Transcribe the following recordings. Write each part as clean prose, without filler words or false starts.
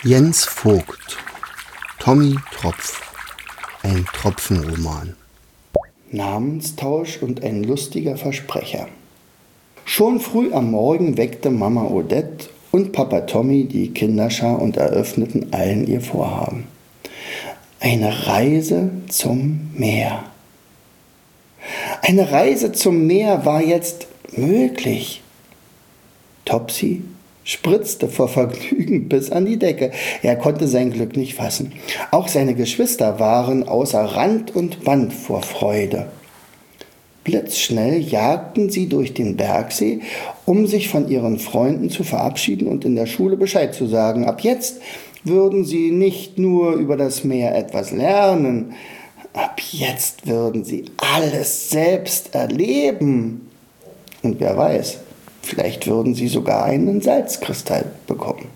Jens Vogt, Tommy Tropf, ein Tropfenroman. Namenstausch und ein lustiger Versprecher. Schon früh am Morgen weckte Mama Odette und Papa Tommy die Kinderschar und eröffneten allen ihr Vorhaben. Eine Reise zum Meer. Eine Reise zum Meer war jetzt möglich. Topsy spritzte vor Vergnügen bis an die Decke. Er konnte sein Glück nicht fassen. Auch seine Geschwister waren außer Rand und Band vor Freude. Blitzschnell jagten sie durch den Bergsee, um sich von ihren Freunden zu verabschieden und in der Schule Bescheid zu sagen. Ab jetzt würden sie nicht nur über das Meer etwas lernen, ab jetzt würden sie alles selbst erleben. Und wer weiß, vielleicht würden sie sogar einen Salzkristall bekommen.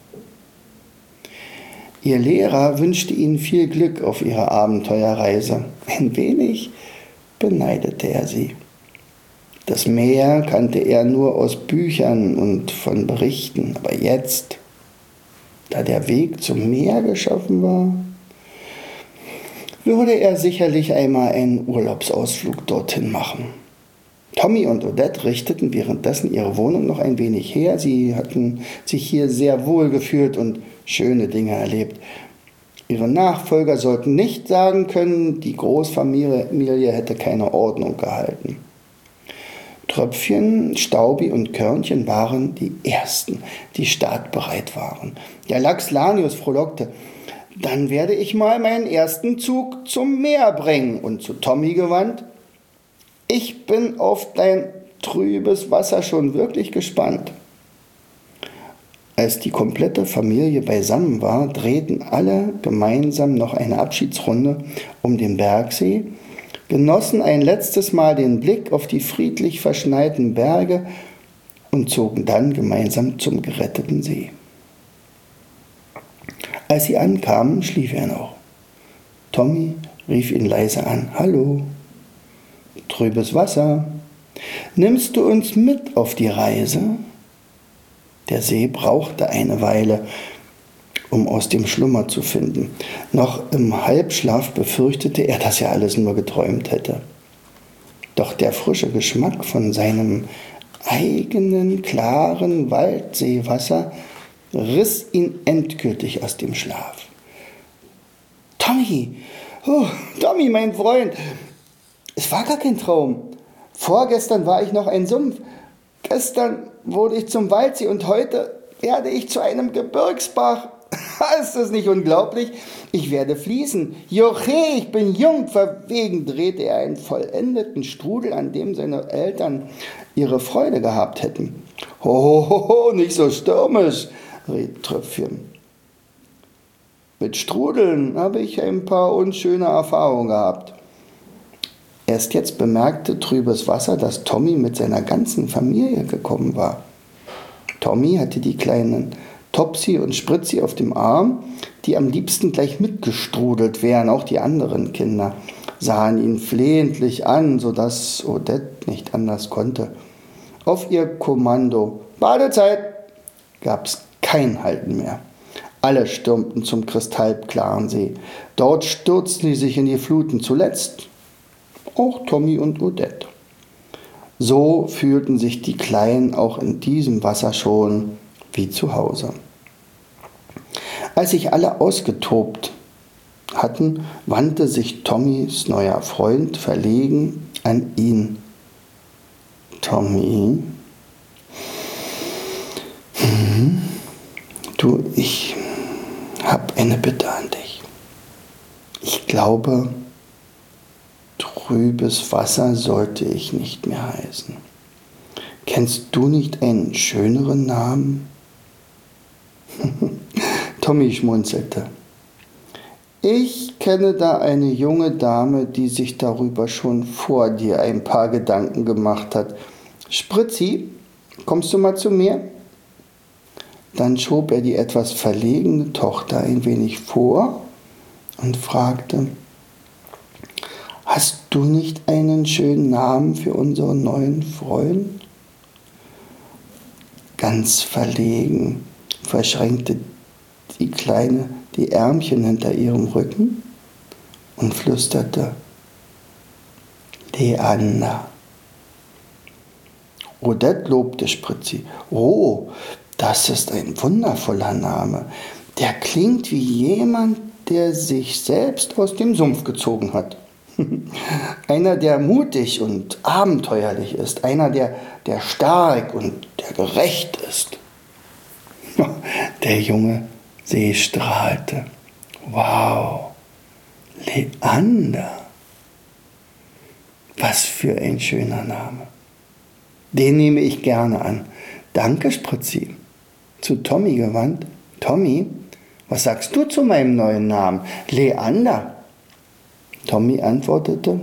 Ihr Lehrer wünschte ihnen viel Glück auf ihrer Abenteuerreise. Ein wenig beneidete er sie. Das Meer kannte er nur aus Büchern und von Berichten. Aber jetzt, da der Weg zum Meer geschaffen war, würde er sicherlich einmal einen Urlaubsausflug dorthin machen. Tommy und Odette richteten währenddessen ihre Wohnung noch ein wenig her. Sie hatten sich hier sehr wohl gefühlt und schöne Dinge erlebt. Ihre Nachfolger sollten nicht sagen können, die Großfamilie hätte keine Ordnung gehalten. Tröpfchen, Staubi und Körnchen waren die Ersten, die startbereit waren. Der Lachs Lanius frohlockte: Dann werde ich mal meinen ersten Zug zum Meer bringen. Und zu Tommy gewandt: Ich bin auf dein trübes Wasser schon wirklich gespannt. Als die komplette Familie beisammen war, drehten alle gemeinsam noch eine Abschiedsrunde um den Bergsee, genossen ein letztes Mal den Blick auf die friedlich verschneiten Berge und zogen dann gemeinsam zum geretteten See. Als sie ankamen, schlief er noch. Tommy rief ihn leise an: Hallo. Trübes Wasser, nimmst du uns mit auf die Reise? Der See brauchte eine Weile, um aus dem Schlummer zu finden. Noch im Halbschlaf befürchtete er, dass er alles nur geträumt hätte. Doch der frische Geschmack von seinem eigenen, klaren Waldseewasser riss ihn endgültig aus dem Schlaf. Tommy, Tommy, mein Freund, es war gar kein Traum. Vorgestern war ich noch ein Sumpf. Gestern wurde ich zum Waldsee und heute werde ich zu einem Gebirgsbach. Ist das nicht unglaublich? Ich werde fließen. Joche, ich bin jung. Verwegen drehte er einen vollendeten Strudel, an dem seine Eltern ihre Freude gehabt hätten. Hohoho, nicht so stürmisch, riet Tröpfchen. Mit Strudeln habe ich ein paar unschöne Erfahrungen gehabt. Erst jetzt bemerkte Trübes Wasser, dass Tommy mit seiner ganzen Familie gekommen war. Tommy hatte die kleinen Topsy und Spritzi auf dem Arm, die am liebsten gleich mitgestrudelt wären. Auch die anderen Kinder sahen ihn flehentlich an, sodass Odette nicht anders konnte. Auf ihr Kommando »Badezeit« gab's kein Halten mehr. Alle stürmten zum kristallklaren See. Dort stürzten sie sich in die Fluten, zuletzt auch Tommy und Odette. So fühlten sich die Kleinen auch in diesem Wasser schon wie zu Hause. Als sich alle ausgetobt hatten, wandte sich Tommys neuer Freund verlegen an ihn. Tommy, du, ich habe eine Bitte an dich. Ich glaube, trübes Wasser sollte ich nicht mehr heißen. Kennst du nicht einen schöneren Namen? Tommy schmunzelte. Ich kenne da eine junge Dame, die sich darüber schon vor dir ein paar Gedanken gemacht hat. Spritzi, kommst du mal zu mir? Dann schob er die etwas verlegene Tochter ein wenig vor und fragte: Hast du nicht einen schönen Namen für unseren neuen Freund? Ganz verlegen verschränkte die Kleine die Ärmchen hinter ihrem Rücken und flüsterte: Leander. Odette lobte Spritzi. Oh, das ist ein wundervoller Name. Der klingt wie jemand, der sich selbst aus dem Sumpf gezogen hat. Einer, der mutig und abenteuerlich ist. Einer, der stark und der gerecht ist. Der junge See strahlte. Wow, Leander. Was für ein schöner Name. Den nehme ich gerne an. Danke, Spritzi. Zu Tommy gewandt. Tommy, was sagst du zu meinem neuen Namen? Leander. Tommy antwortete: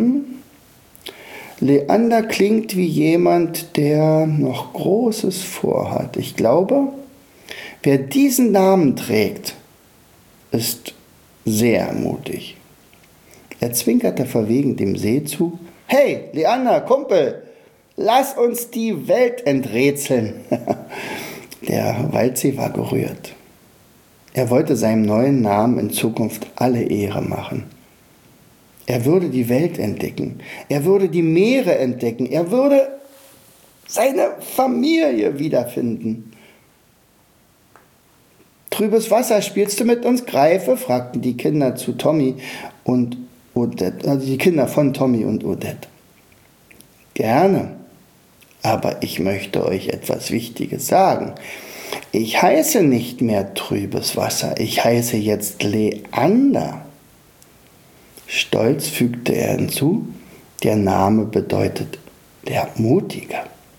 Leander klingt wie jemand, der noch Großes vorhat. Ich glaube, wer diesen Namen trägt, ist sehr mutig. Er zwinkerte verwegen dem See zu. Hey, Leander, Kumpel, lass uns die Welt enträtseln. Der Waldsee war gerührt. Er wollte seinem neuen Namen in Zukunft alle Ehre machen. Er würde die Welt entdecken. Er würde die Meere entdecken. Er würde seine Familie wiederfinden. Trübes Wasser, spielst du mit uns Greife? Fragten die Kinder zu Tommy und Odette, also die Kinder von Tommy und Odette. Gerne, aber ich möchte euch etwas Wichtiges sagen. Ich heiße nicht mehr Trübes Wasser, ich heiße jetzt Leander. Stolz fügte er hinzu, der Name bedeutet der Mutige.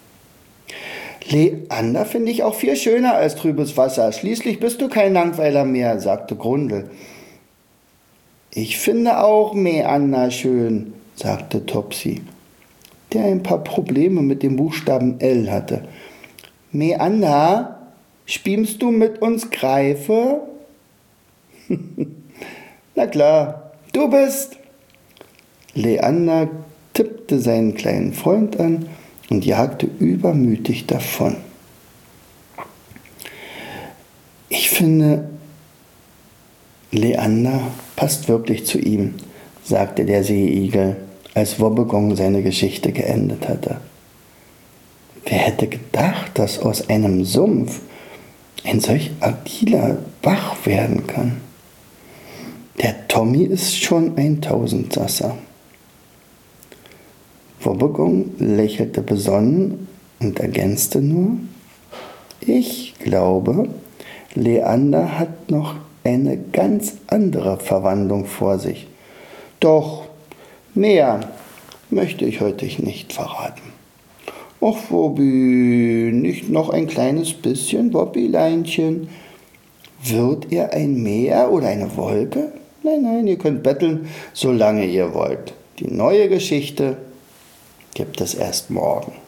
Leander finde ich auch viel schöner als Trübes Wasser. Schließlich bist du kein Langweiler mehr, sagte Grundel. Ich finde auch Meander schön, sagte Topsy, der ein paar Probleme mit dem Buchstaben L hatte. Meander, spielst du mit uns Greife? Na klar, du bist. Leander tippte seinen kleinen Freund an und jagte übermütig davon. Ich finde, Leander passt wirklich zu ihm, sagte der Seeigel, als Wobbegong seine Geschichte geendet hatte. Wer hätte gedacht, dass aus einem Sumpf ein solch agiler Bach werden kann? Der Tommy ist schon ein Tausendsasser. Wobbegong lächelte besonnen und ergänzte nur: Ich glaube, Leander hat noch eine ganz andere Verwandlung vor sich. Doch mehr möchte ich heute nicht verraten. Och, Wobbi, nicht noch ein kleines bisschen, Wobbileinchen? Wird er ein Meer oder eine Wolke? Nein, ihr könnt betteln, solange ihr wollt. Die neue Geschichte gibt es erst morgen.